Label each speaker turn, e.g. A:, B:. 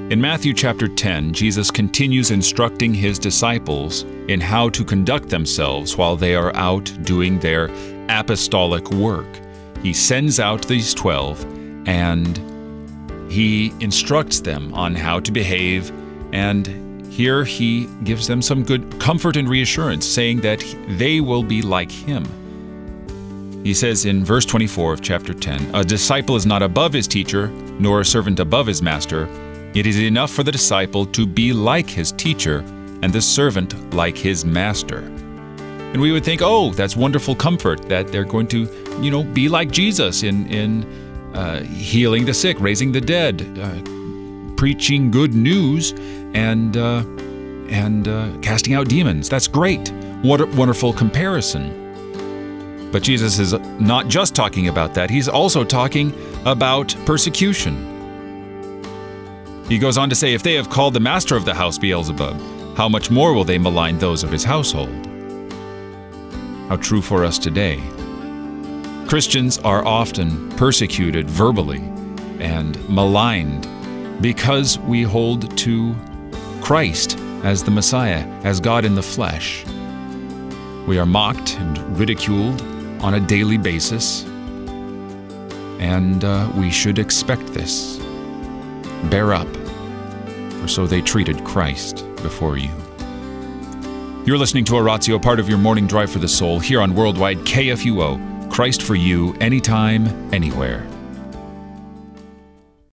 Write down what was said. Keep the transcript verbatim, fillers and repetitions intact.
A: In Matthew chapter ten, Jesus continues instructing his disciples in how to conduct themselves while they are out doing their apostolic work. He sends out these twelve, and he instructs them on how to behave, and here he gives them some good comfort and reassurance, saying that they will be like him. He says in verse twenty-four of chapter ten, "A disciple is not above his teacher, nor a servant above his master. It is enough for the disciple to be like his teacher, and the servant like his master." And we would think, oh, that's wonderful comfort, that they're going to, you know, be like Jesus in, in uh, healing the sick, raising the dead, uh, preaching good news, and uh, and uh, casting out demons. That's great. What a wonderful comparison. But Jesus is not just talking about that. He's also talking about persecution. He goes on to say, if they have called the master of the house Beelzebub, how much more will they malign those of his household? How true for us today. Christians are often persecuted verbally and maligned because we hold to Christ as the Messiah, as God in the flesh. We are mocked and ridiculed on a daily basis, and uh, we should expect this. Bear up, for so they treated Christ before you. You're listening to Oratio, part of your morning drive for the soul, here on Worldwide K F U O. Christ for you, anytime, anywhere.